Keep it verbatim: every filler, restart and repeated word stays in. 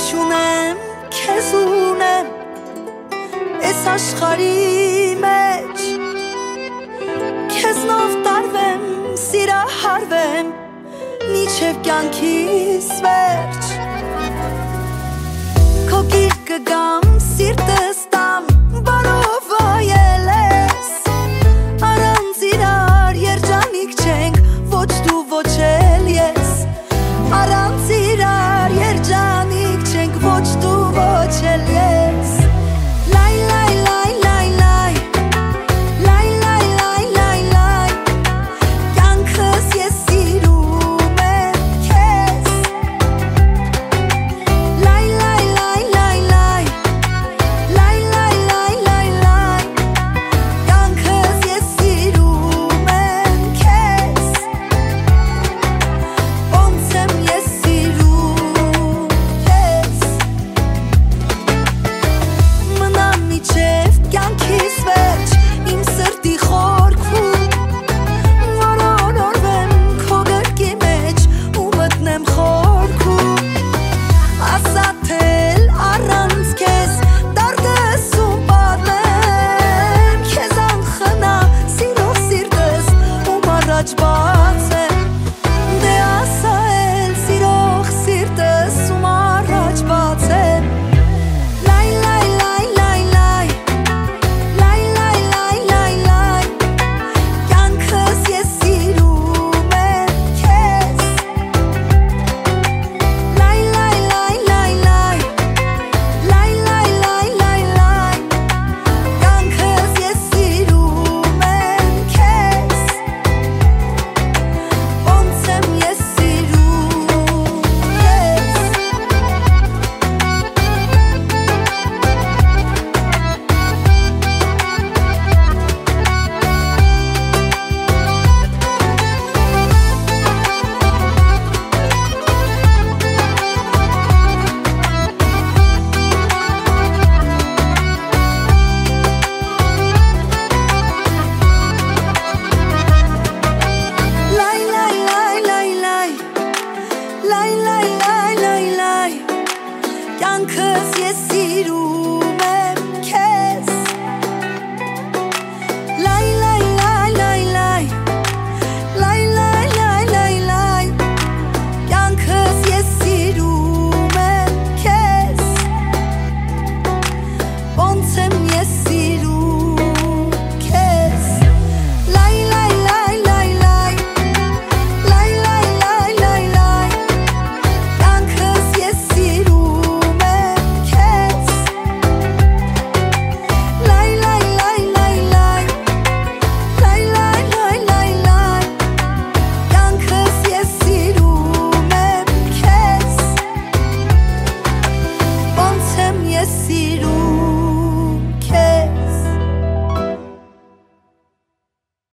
չունեմ, քեզ ունեմ Այս աշխարհի մեջ Քեզնով տարվեմ, սիրահարվեմ Մինչև կյանքիս վերջ Քո գիրկը գամ, սիրտս տամ Բարով այել ես Առանց իրար երջանիկ չենք Ոչ դու ոչ էլ ես Առանց իրար երջանիկ չենք Ոչ դու ոչ էլ ես Լայ լայ լայ լայ լայ Լայ լայ լայ լայ լայ Կյանքս ես սիրում եմ քեզ Լայ լայ լայ լայ լայ Լայ լայ լայ լայ լայ Կյանքս ես սիրում եմ քեզ Ոնց եմ ես սիրում քեզ Մնամ միջև կյանքիս վերջ Իմ սրտի խորքում Որոնորվեմ քո գրկի մեջ ու մտնեմ խորքում Ասաթել առանց քեզ դարդս ու պատմեմ Քեզ անխնա սիրող սիրտս ում առաջ բացեմ Դե ասա էլ սիրող սիրտս ում առաջ բացեմ Լայ լայ լայ լայ լայ Լայ լայ լայ լայ լայ Կյանքս ես սիրում եմ քեզ Լայ լայ լայ լայ լայ Լայ լայ լայ լայ լայ Կյանքս ես սիրում եմ քեզ Ոնց եմ ես սիրում Լայ լայ լայ լայ լայ Լայ լայ լայ լայ լայ Կյանքս ես սիրում